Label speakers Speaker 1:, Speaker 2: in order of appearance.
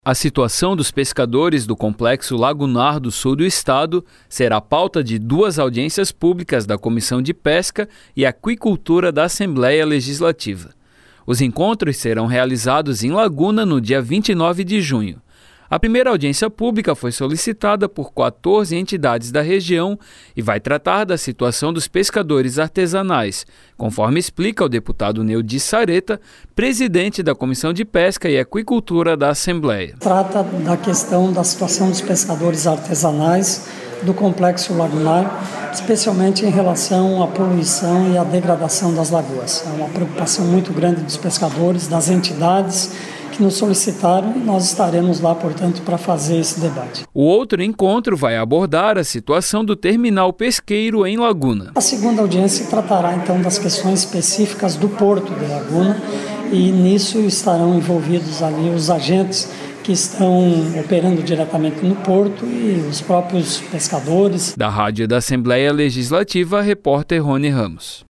Speaker 1: A situação dos pescadores do Complexo Lagunar do Sul do Estado será pauta de 2 audiências públicas da Comissão de Pesca e Aquicultura da Assembleia Legislativa. Os encontros serão realizados em Laguna no dia 29 de junho. A primeira audiência pública foi solicitada por 14 entidades da região e vai tratar da situação dos pescadores artesanais, conforme explica o deputado Neudi Sareta, presidente da Comissão de Pesca e Aquicultura da Assembleia.
Speaker 2: Trata da questão da situação dos pescadores artesanais do Complexo Lagunar, especialmente em relação à poluição e à degradação das lagoas. É uma preocupação muito grande dos pescadores, das entidades que nos solicitaram, e nós estaremos lá, portanto, para fazer esse debate.
Speaker 1: O outro encontro vai abordar a situação do terminal pesqueiro em Laguna.
Speaker 2: A segunda audiência tratará, então, das questões específicas do Porto de Laguna, e nisso estarão envolvidos ali os agentes que estão operando diretamente no porto e os próprios pescadores.
Speaker 1: Da Rádio da Assembleia Legislativa, repórter Rony Ramos.